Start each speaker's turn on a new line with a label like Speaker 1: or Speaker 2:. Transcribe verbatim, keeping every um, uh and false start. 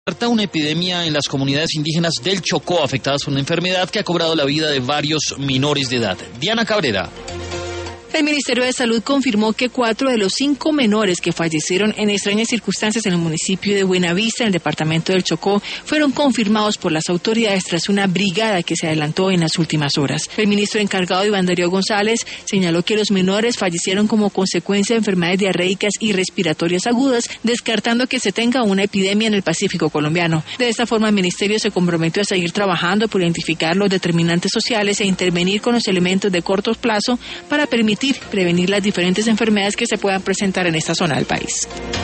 Speaker 1: Una epidemia en las comunidades indígenas del Chocó afectadas por una enfermedad que ha cobrado la vida de varios menores de edad. Diana Cabrera.
Speaker 2: El Ministerio de Salud confirmó que cuatro de los cinco menores que fallecieron en extrañas circunstancias en el municipio de Buenavista, en el departamento del Chocó, fueron confirmados por las autoridades tras una brigada que se adelantó en las últimas horas. El ministro encargado, Iván Darío González, señaló que los menores fallecieron como consecuencia de enfermedades diarreicas y respiratorias agudas, descartando que se tenga una epidemia en el Pacífico colombiano. De esta forma, el ministerio se comprometió a seguir trabajando por identificar los determinantes sociales e intervenir con los elementos de corto plazo para permitir prevenir las diferentes enfermedades que se puedan presentar en esta zona del país.